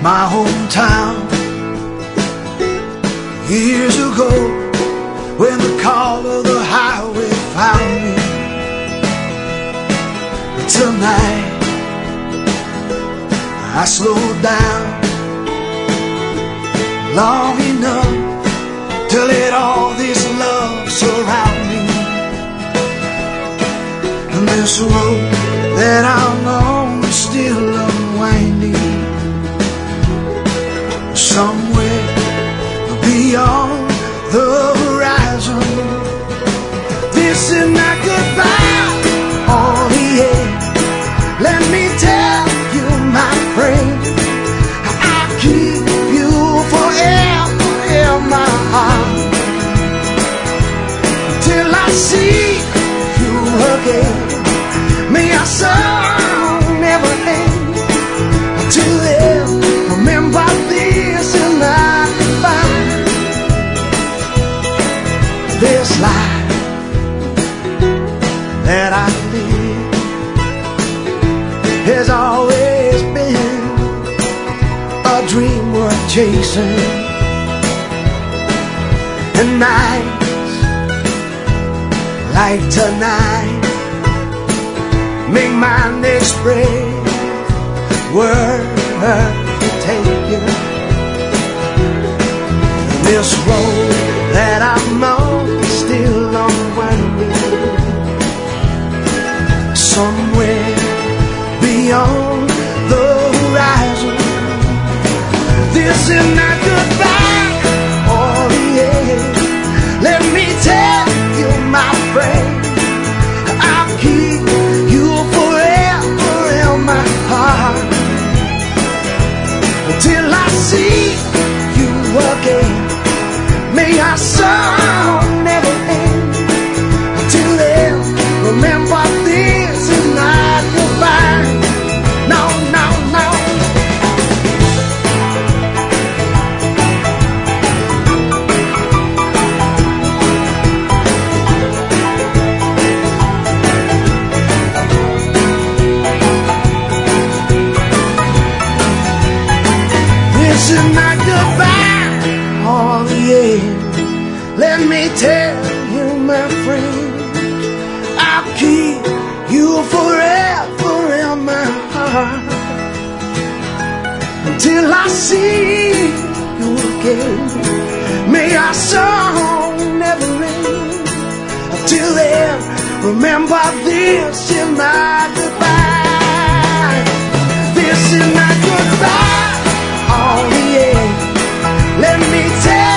my hometown. Years ago, when the call of the highway found me. But tonight, I slowed down long enough to let all this love surround me. And this road that I'm on is still unwinding. Somewhere beyond the horizon, this is not goodbye, oh yeah. Let me tell you, my friend, I'll keep you forever in my heart, till I see you again. May our song never end. Until then, remember this is not goodbye. This life that I live has always been a dream worth chasing. And nights like tonight make my next breath worth taking. This road that I'm on is still unwinding. Somewhere beyond the horizon, this is not goodbye, oh yeah. Let me tell you, my friend, I'll keep you forever in my heart, until I see you again. May our song never end. Until then, remember this is not goodbye. No, no, no. This is not goodbye, oh yeah. Let me tell you, my friend, I'll keep you forever in my heart, until I see you again. May our song never end. Until then, remember this is not goodbye. This is not goodbye, oh yeah. Let me tell